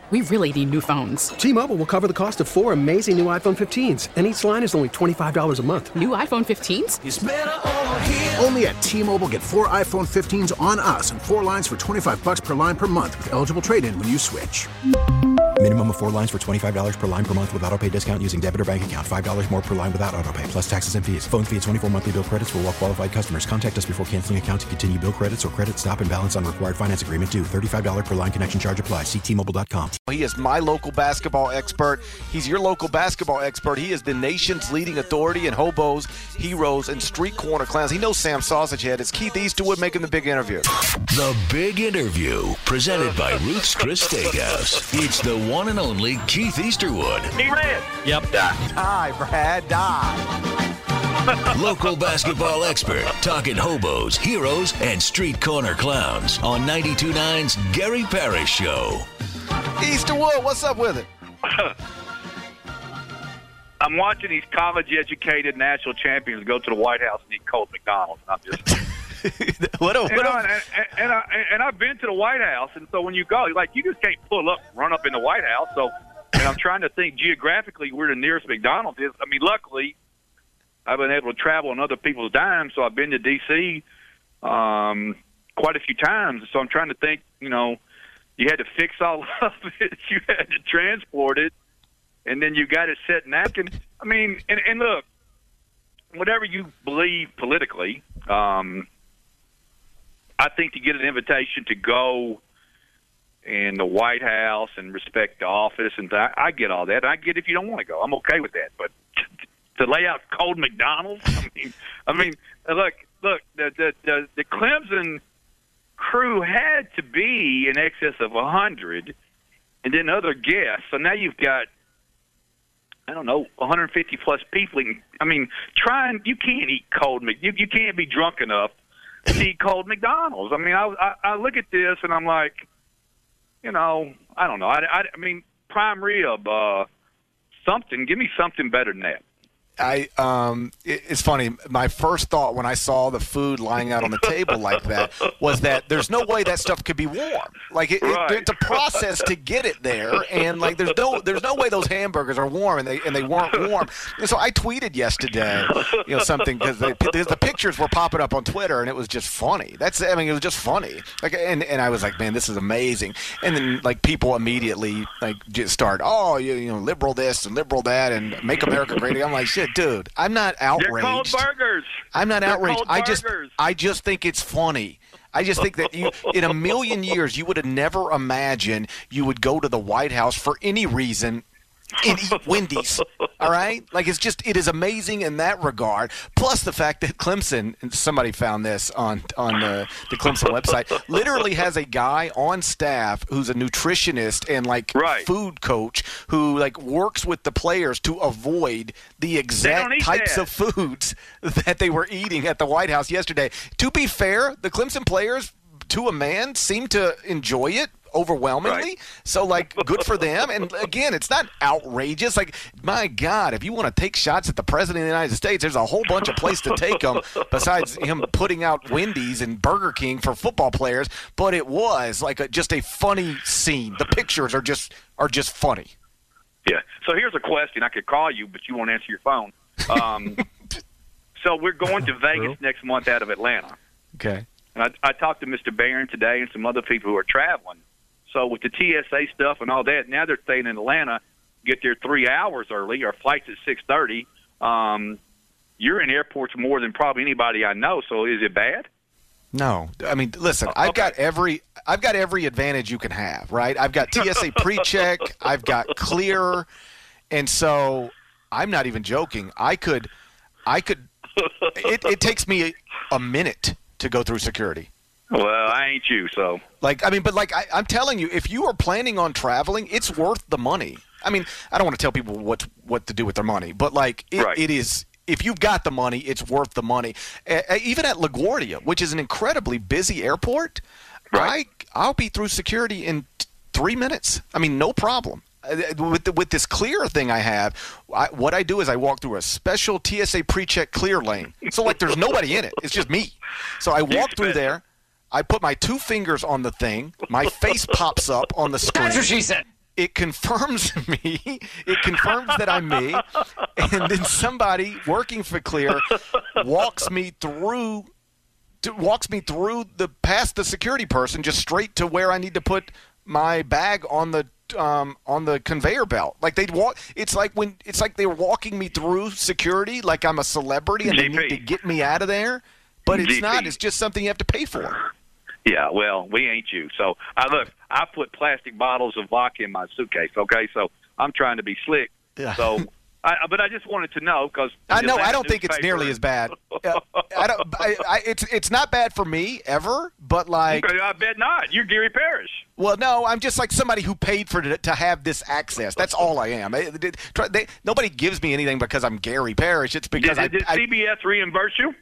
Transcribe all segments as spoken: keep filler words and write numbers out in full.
we really need new phones. T-Mobile will cover the cost of four amazing new iPhone fifteens, and each line is only twenty-five dollars a month. New iPhone fifteens? It's better over here. Only at T-Mobile, get four iPhone fifteens on us and four lines for twenty-five dollars per line per month with eligible trade-in when you switch. Minimum of four lines for twenty-five dollars per line per month with autopay discount using debit or bank account. five dollars more per line without autopay, plus taxes and fees. Phone fee at twenty-four monthly bill credits for well-qualified customers. Contact us before canceling account to continue bill credits or credit stop and balance on required finance agreement due. thirty-five dollars per line connection charge applies. See T Mobile dot com. He is my local basketball expert. He's your local basketball expert. He is the nation's leading authority in hobos, heroes, and street corner clowns. He knows Sam Sausagehead. It's Keith Easterwood making the big interview. The Big Interview, presented by Ruth's Chris Steakhouse. It's the one and only Keith Easterwood. He ran. Yep. Die, Brad, die. Local basketball expert, talking hobos, heroes, and street corner clowns on ninety-two point nine's Gary Parrish Show. Easterwood, what's up with it? I'm watching these college-educated national champions go to the White House and eat cold McDonald's. I'm just what a, what and, a, I, and, and, I, and I've been to the White House, and so when you go, like, you just can't pull up, run up in the White House. So, and I'm trying to think geographically where the nearest McDonald's is. I mean, luckily, I've been able to travel on other people's dimes, so I've been to D C um, quite a few times. So I'm trying to think, you know, you had to fix all of it, you had to transport it, and then you got it set napkin. I mean, and, and look, whatever you believe politically, um, I think to get an invitation to go in the White House and respect the office, and th- I get all that. I get if you don't want to go. I'm okay with that. But to lay out cold McDonald's, I mean, I mean, look, look, the the the, the Clemson crew had to be in excess of a hundred, and then other guests. So now you've got, I don't know, one hundred fifty plus people. I mean, trying you can't eat cold Mc. You, you can't be drunk enough to eat cold McDonald's. I mean, I, I I look at this and I'm like, you know, I don't know. I I, I mean, prime rib, uh, something. Give me something better than that. I um, it, it's funny. My first thought when I saw the food lying out on the table like that was that there's no way that stuff could be warm. Like it, Right. it, it's a process to get it there, and like there's no there's no way those hamburgers are warm, and they and they weren't warm. And so I tweeted yesterday, you know, something because the pictures were popping up on Twitter, and it was just funny. That's I mean, it was just funny. Like and and I was like, man, this is amazing. And then like people immediately like just start, oh, you, you know, liberal this and liberal that, and make America great again. I'm like, shit. Dude, I'm not outraged. They're cold burgers. I'm not They're outraged. cold I just, burgers. I just think it's funny. I just think that you, in a million years, you would have never imagined you would go to the White House for any reason and eat Wendy's. All right? Like, it's just, it is amazing in that regard. Plus the fact that Clemson, and somebody found this on, on the, the Clemson website, literally has a guy on staff who's a nutritionist and, like, Right. food coach who, like, works with the players to avoid the exact eat types that. of foods that they were eating at the White House yesterday. To be fair, the Clemson players, to a man, seem to enjoy it overwhelmingly. Right. So, like, good for them. And, again, it's not outrageous. Like, my God, if you want to take shots at the President of the United States, there's a whole bunch of places to take them besides him putting out Wendy's and Burger King for football players. But it was, like, a, just a funny scene. The pictures are just are just funny. Yeah. So here's a question. I could call you, but you won't answer your phone. Um, so we're going to Vegas next month out of Atlanta. Okay. And I, I talked to Mister Barron today and some other people who are traveling. So with the T S A stuff and all that, now they're staying in Atlanta, get there three hours early. Our flight's at six thirty. Um, you're in airports more than probably anybody I know, so is it bad? No, I mean, listen. Oh, I've okay. got every I've got every advantage you can have, right? I've got T S A pre-check, I've got clear, and so I'm not even joking. I could, I could. It, it takes me a minute to go through security. Well, I ain't you, so. Like, I mean, but like I, I'm telling you, if you are planning on traveling, it's worth the money. I mean, I don't want to tell people what what to do with their money, but like it, Right. it is. If you've got the money, it's worth the money. Uh, even at LaGuardia, which is an incredibly busy airport, Right. I, I'll be through security in t- three minutes. I mean, no problem. Uh, With the, with this clear thing I have, I, what I do is I walk through a special T S A pre-check clear lane. So, like, there's nobody in it. It's just me. So I walk through special. there. I put my two fingers on the thing. My face pops up on the screen. That's what she said. it confirms me. It confirms that I'm me. And then somebody working for Clear walks me through walks me through the past the security person just straight to where I need to put my bag on the um, on the conveyor belt. Like they'd walk. It's like when it's like they're walking me through security, like I'm a celebrity and G P. they need to get me out of there. But it's G P. not. It's just something you have to pay for. Yeah, well, we ain't you. So I look. I put plastic bottles of vodka in my suitcase. Okay, so I'm trying to be slick. Yeah. So, I, but I just wanted to know because I know I don't think it's nearly as bad. Uh, I don't. I, I, it's it's not bad for me ever, but like I bet not. You're Gary Parrish. Well, no, I'm just like somebody who paid for to, to have this access. That's all I am. They, they, they, nobody gives me anything because I'm Gary Parrish. It's because did, I did I, C B S reimburse you?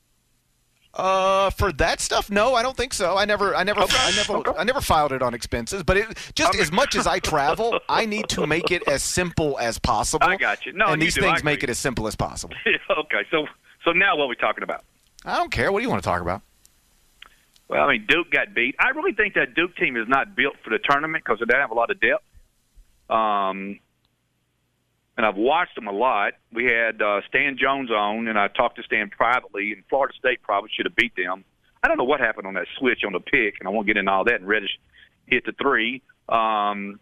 Uh, for that stuff, no, I don't think so. I never, I never, Okay. I never, Okay. I never filed it on expenses. But it just as much as I travel, I need to make it as simple as possible. I got you. No, and you these do. things I make agree. it as simple as possible. Okay, so so now what are we talking about? I don't care. What do you want to talk about? Well, I mean, Duke got beat. I really think that Duke team is not built for the tournament because they don't have a lot of depth. Um, and I've watched them a lot. We had uh, Stan Jones on, and I talked to Stan privately, and Florida State probably should have beat them. I don't know what happened on that switch on the pick, and I won't get into all that. And Reddish hit the three. Um,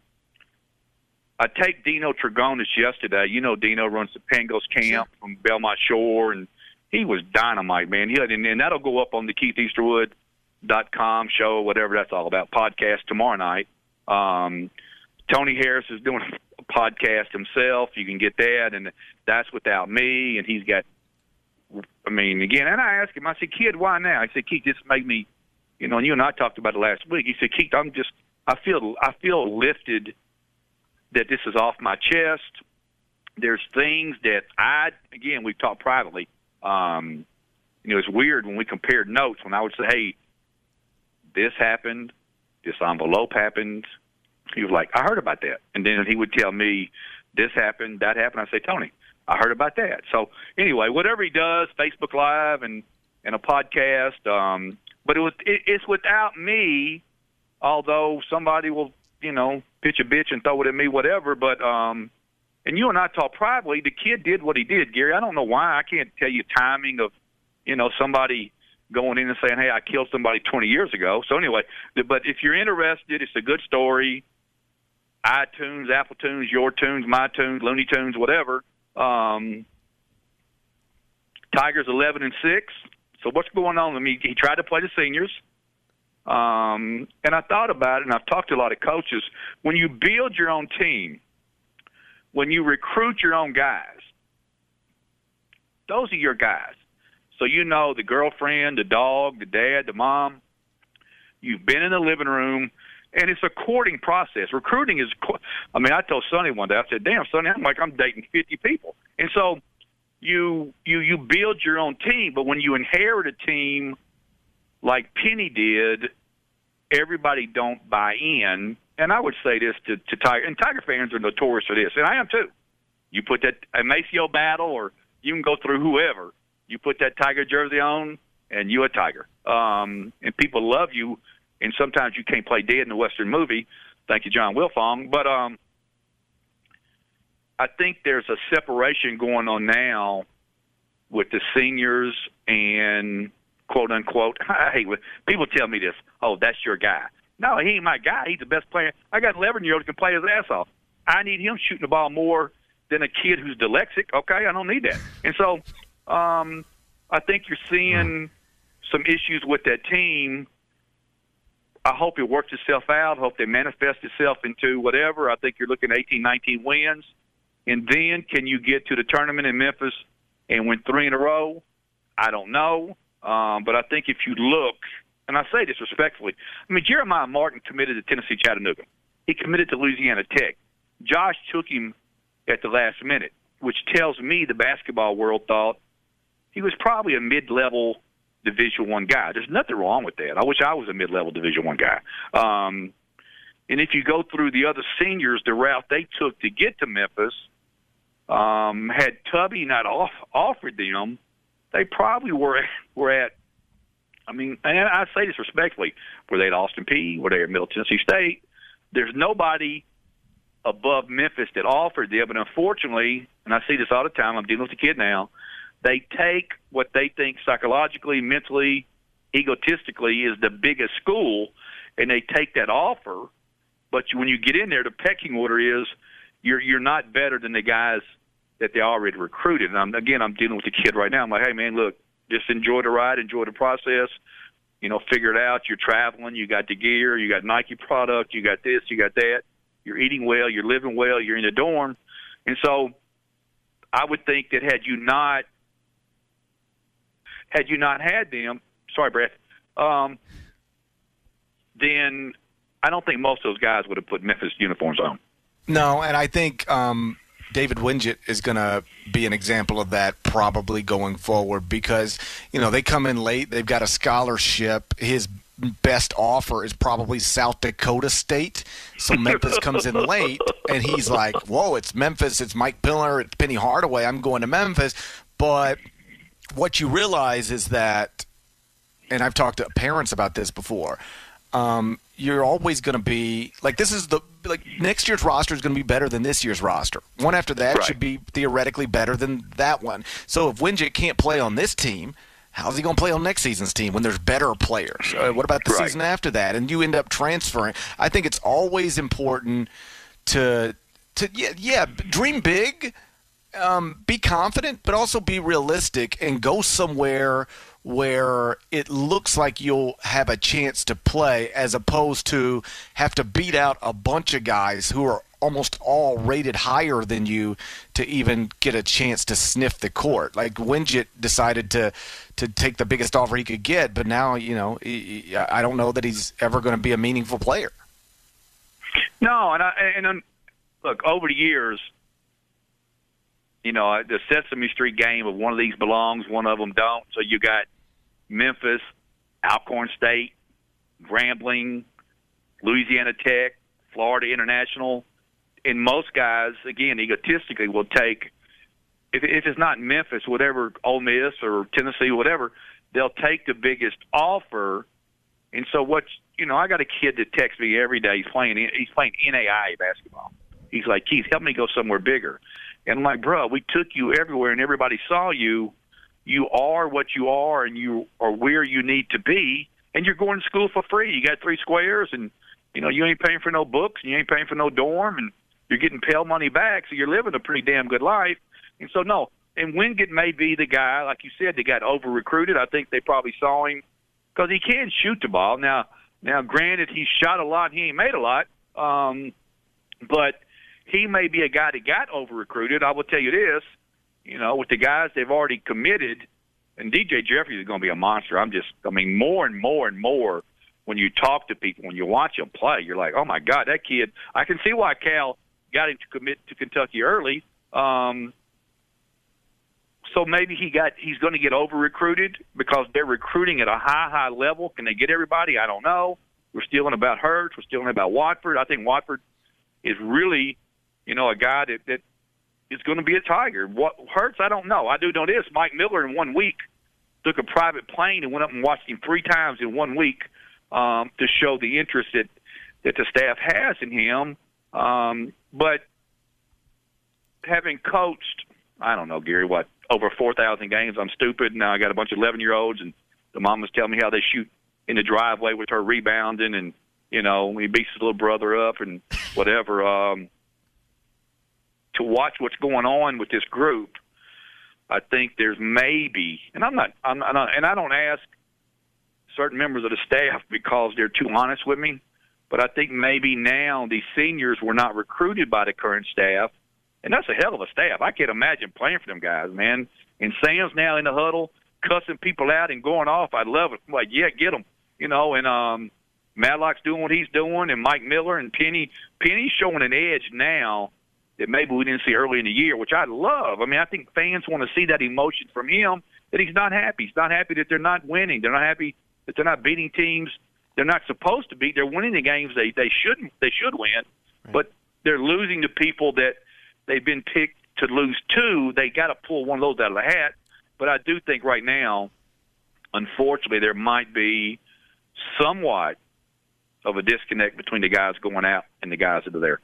I take Dino Trigonis yesterday. You know Dino runs the Pangos camp from Belmont Shore, and he was dynamite, man. He had, and, and that'll go up on the Keith Easterwood dot com show, whatever that's all about, podcast tomorrow night. Um, Tony Harris is doing a podcast himself. You can get that, and that's without me, and he's got I mean, again, and I asked him, I said, kid, why now? I said, Keith, this made me, you know, and you and I talked about it last week. He said, Keith, I'm just, I feel, I feel lifted that this is off my chest. There's things that I, again, we've talked privately. Um, you know, it's weird when we compared notes when I would say, hey, this happened, this envelope happened. He was like, I heard about that. And then he would tell me, this happened, that happened. I say, Tony, I heard about that. So anyway, whatever he does, Facebook Live and, and a podcast, um, but it was it, it's without me. Although somebody will, you know, pitch a bitch and throw it at me, whatever. But um, and you and I talked privately. The kid did what he did, Gary. I don't know why. I can't tell you timing of, you know, somebody going in and saying, "Hey, I killed somebody twenty years ago." So anyway, but if you're interested, it's a good story. iTunes, Apple Tunes, Your Tunes, My Tunes, Looney Tunes, whatever. Um, Tigers eleven and six. So what's going on? I mean, he tried to play the seniors. Um, and I thought about it, and I've talked to a lot of coaches. When you build your own team, when you recruit your own guys, those are your guys. So you know the girlfriend, the dog, the dad, the mom. You've been in the living room. And it's a courting process. Recruiting is, I mean, I told Sonny one day, I said, damn, Sonny, I'm like, I'm dating fifty people. And so you you you build your own team, but when you inherit a team like Penny did, everybody don't buy in. And I would say this to, to Tiger, and Tiger fans are notorious for this, and I am too. You put that a Maceo battle, or you can go through whoever. You put that Tiger jersey on, and you a Tiger. Um, and people love you. And sometimes you can't play dead in a Western movie. Thank you, John Wilfong. But um, I think there's a separation going on now with the seniors and quote unquote. I hate when people tell me this. Oh, that's your guy. No, he ain't my guy. He's the best player. I got an eleven-year-old who can play his ass off. I need him shooting the ball more than a kid who's dyslexic. Okay, I don't need that. And so um, I think you're seeing some issues with that team. I hope it works itself out. I hope they manifest itself into whatever. I think you're looking at eighteen, nineteen wins. And then can you get to the tournament in Memphis and win three in a row? I don't know. Um, but I think if you look, and I say this respectfully, I mean, Jeremiah Martin committed to Tennessee Chattanooga. He committed to Louisiana Tech. Josh took him at the last minute, which tells me the basketball world thought he was probably a mid-level Division One guy. There's nothing wrong with that. I wish I was a mid-level Division One guy. Um, and if you go through the other seniors, the route they took to get to Memphis, um, had Tubby not off, offered them, they probably were were at. I mean, and I say this respectfully, were they at Austin Peay? Were they at Middle Tennessee State? There's nobody above Memphis that offered them. But unfortunately, and I see this all the time, I'm dealing with a kid now, they take what they think psychologically, mentally, egotistically is the biggest school, and they take that offer. But when you get in there, the pecking order is you're you're not better than the guys that they already recruited. And I'm, again, I'm dealing with a kid right now. I'm like, hey, man, look, just enjoy the ride, enjoy the process. You know, figure it out. You're traveling. You got the gear. You got Nike product. You got this. You got that. You're eating well. You're living well. You're in the dorm. And so I would think that had you not had you not had them, sorry, Brett, um, then I don't think most of those guys would have put Memphis uniforms on. No, and I think um, David Wingett is going to be an example of that probably going forward because, you know, they come in late. They've got a scholarship. His best offer is probably South Dakota State. So Memphis comes in late, and he's like, whoa, it's Memphis. It's Mike Pillar. It's Penny Hardaway. I'm going to Memphis. But what you realize is that, and I've talked to parents about this before, um, you're always going to be like this is the like next year's roster is going to be better than this year's roster. One after that right. should be theoretically better than that one. So if Wingett can't play on this team, how's he going to play on next season's team when there's better players? Uh, what about the right. season after that? And you end up transferring. I think it's always important to to yeah, yeah dream big, um, be confident, but also be realistic and go somewhere where it looks like you'll have a chance to play as opposed to have to beat out a bunch of guys who are almost all rated higher than you to even get a chance to sniff the court. Like Wingett decided to to take the biggest offer he could get, but now, you know, he, I don't know that he's ever going to be a meaningful player. No, and I, and um, look, over the years, you know, the Sesame Street game of one of these belongs, one of them don't. So you got Memphis, Alcorn State, Grambling, Louisiana Tech, Florida International. And most guys, again, egotistically will take, if, if it's not Memphis, whatever, Ole Miss or Tennessee, whatever, they'll take the biggest offer. And so what, you know, I got a kid that texts me every day. He's playing, he's playing N A I A basketball. He's like, Keith, help me go somewhere bigger. And I'm like, bro, we took you everywhere and everybody saw you. You are what you are and you are where you need to be. And you're going to school for free. You got three squares and, you know, you ain't paying for no books and you ain't paying for no dorm and you're getting Pell money back. So you're living a pretty damn good life. And so, no. And Wingett may be the guy, like you said, that got over-recruited. I think they probably saw him because he can shoot the ball. Now, now, granted, he shot a lot. He ain't made a lot. Um, but he may be a guy that got over-recruited. I will tell you this, you know, with the guys they've already committed, and D J Jeffries is going to be a monster. I'm just, I mean, more and more and more when you talk to people, when you watch them play, you're like, oh, my God, that kid. I can see why Cal got him to commit to Kentucky early. Um, so maybe he got he's going to get over-recruited because they're recruiting at a high, high level. Can they get everybody? I don't know. We're still in about Hurts. We're still in about Watford. I think Watford is really – you know, a guy that, that is going to be a Tiger. What Hurts, I don't know. I do know this. Mike Miller in one week took a private plane and went up and watched him three times in one week um, to show the interest that, that the staff has in him. Um, but having coached, I don't know, Gary, what, over four thousand games, I'm stupid. Now I got a bunch of eleven-year-olds, and the mom was telling me how they shoot in the driveway with her rebounding and, you know, he beats his little brother up and whatever. Um, to watch what's going on with this group, I think there's maybe, and I'm not, I'm not, and I don't ask certain members of the staff because they're too honest with me, but I think maybe now these seniors were not recruited by the current staff, and that's a hell of a staff. I can't imagine playing for them guys, man. And Sam's now in the huddle, cussing people out and going off. I love it. I'm like, yeah, get them, you know. And um, Madlock's doing what he's doing, and Mike Miller and Penny. Penny's showing an edge now that maybe we didn't see early in the year, which I love. I mean, I think fans want to see that emotion from him, that he's not happy. He's not happy that they're not winning. They're not happy that they're not beating teams they're not supposed to beat. They're winning the games they, they shouldn't they should win, right. But they're losing to people that they've been picked to lose to. They got to pull one of those out of the hat. But I do think right now, unfortunately, there might be somewhat of a disconnect between the guys going out and the guys that are there.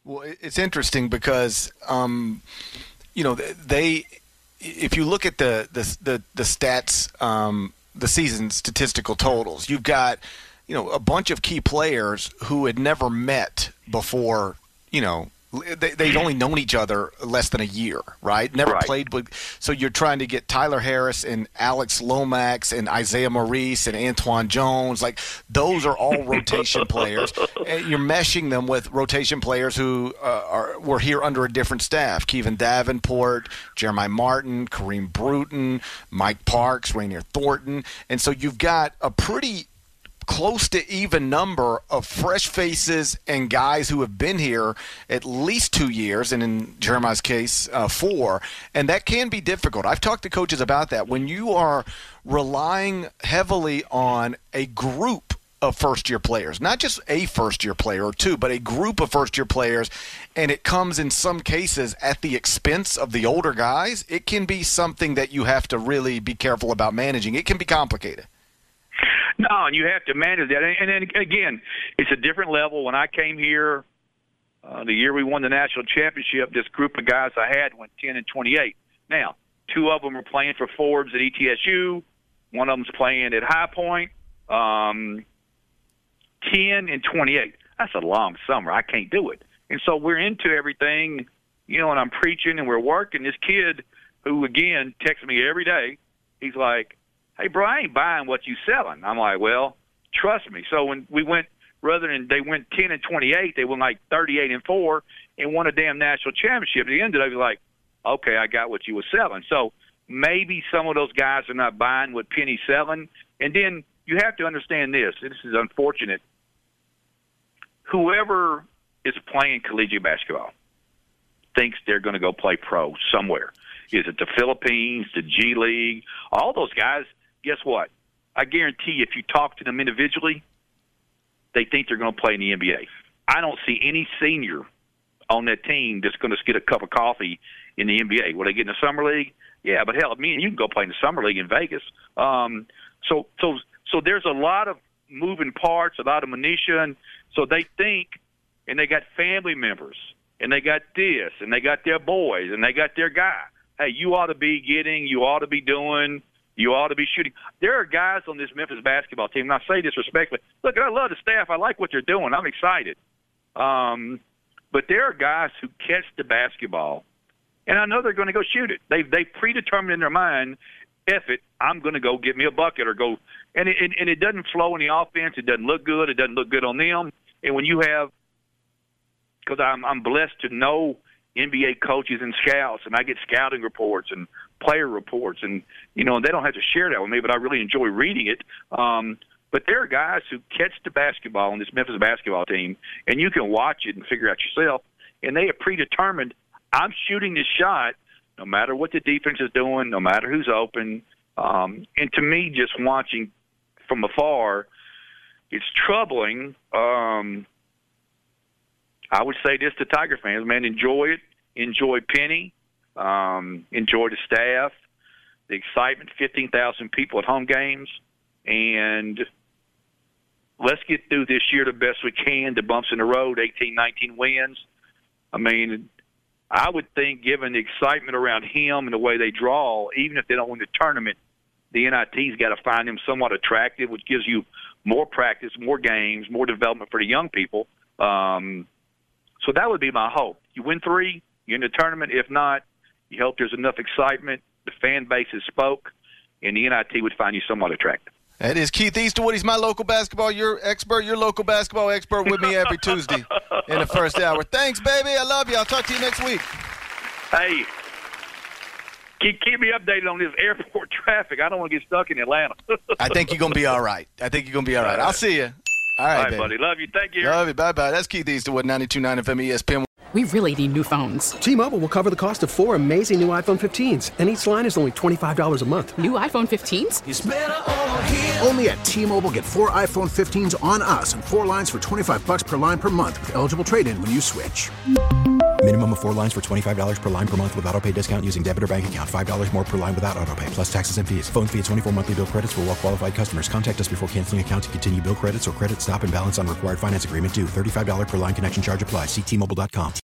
Well, it's interesting because, um, you know, they, if you look at the the the, the stats, um, the season statistical totals, you've got, you know, a bunch of key players who had never met before, you know. They, they'd only known each other less than a year, right? Never right. played with. So you're trying to get Tyler Harris and Alex Lomax and Isaiah Maurice and Antoine Jones. Like, those are all rotation players. And you're meshing them with rotation players who uh, are were here under a different staff. Kevin Davenport, Jeremiah Martin, Kareem Bruton, Mike Parks, Rainier Thornton. And so you've got a pretty close to even number of fresh faces and guys who have been here at least two years, and in Jeremiah's case, uh, four, and that can be difficult. I've talked to coaches about that. When you are relying heavily on a group of first-year players, not just a first-year player or two, but a group of first-year players, and it comes in some cases at the expense of the older guys, it can be something that you have to really be careful about managing. It can be complicated. No, and you have to manage that. And then, again, it's a different level. When I came here, uh, the year we won the national championship, this group of guys I had went ten and twenty-eight. Now, two of them are playing for Forbes at E T S U. One of them's playing at High Point. Um, ten and twenty-eight. That's a long summer. I can't do it. And so we're into everything, you know, and I'm preaching and we're working. This kid who, again, texts me every day, he's like, hey, bro, I ain't buying what you selling. I'm like, well, trust me. So when we went, rather than they went ten and twenty-eight, they went like thirty-eight and four and won a damn national championship. At the end of it, I was like, okay, I got what you were selling. So maybe some of those guys are not buying what Penny's selling. And then you have to understand this. This is unfortunate. Whoever is playing collegiate basketball thinks they're going to go play pro somewhere. Is it the Philippines, the G League, all those guys? Guess what? I guarantee you, if you talk to them individually, they think they're going to play in the N B A. I don't see any senior on that team that's going to get a cup of coffee in the N B A. Will they get in the summer league? Yeah, but hell, me and you can go play in the summer league in Vegas. Um, so, so, so there's a lot of moving parts, a lot of minutia, and so they think, and they got family members, and they got this, and they got their boys, and they got their guy. Hey, you ought to be getting, you ought to be doing, you ought to be shooting. There are guys on this Memphis basketball team, and I say this respectfully. Look, I love the staff. I like what they're doing. I'm excited. Um, but there are guys who catch the basketball, and I know they're going to go shoot it. They they predetermined in their mind, F it, I'm going to go get me a bucket or go. And it, and it doesn't flow in the offense. It doesn't look good. It doesn't look good on them. And when you have, because I'm, I'm blessed to know N B A coaches and scouts, and I get scouting reports and player reports, and, you know, they don't have to share that with me, but I really enjoy reading it. Um, but there are guys who catch the basketball on this Memphis basketball team, and you can watch it and figure out yourself, and they have predetermined, I'm shooting this shot no matter what the defense is doing, no matter who's open. Um, and to me, just watching from afar, it's troubling. Um I would say this to Tiger fans, man, enjoy it. Enjoy Penny. Um, enjoy the staff, the excitement, fifteen thousand people at home games. And let's get through this year the best we can, the bumps in the road, eighteen, nineteen wins. I mean, I would think given the excitement around him and the way they draw, even if they don't win the tournament, the N I T's got to find him somewhat attractive, which gives you more practice, more games, more development for the young people. Um So that would be my hope. You win three, you're in the tournament. If not, you hope there's enough excitement, the fan base has spoke, and the N I T would find you somewhat attractive. That is Keith Easterwood. He's my local basketball your expert, your local basketball expert with me every Tuesday in the first hour. Thanks, baby. I love you. I'll talk to you next week. Hey, keep, keep me updated on this airport traffic. I don't want to get stuck in Atlanta. I think you're going to be all right. I think you're going to be all right. I'll see you. All right, all right baby. buddy. Love you. Thank you. Love you. Bye-bye. That's Keith Easterwood, ninety-two point nine F M E S P N. We really need new phones. T-Mobile will cover the cost of four amazing new iPhone fifteens, and each line is only twenty-five dollars a month. New iPhone fifteens? It's better over here. Only at T-Mobile, get four iPhone fifteens on us and four lines for twenty-five bucks per line per month with eligible trade-in when you switch. Minimum of four lines for twenty-five dollars per line per month with autopay discount using debit or bank account. five dollars more per line without autopay, plus taxes and fees. Phone fee at twenty-four monthly bill credits for well-qualified customers. Contact us before canceling account to continue bill credits or credit stop and balance on required finance agreement due. thirty-five dollars per line connection charge applies. See T Mobile dot com.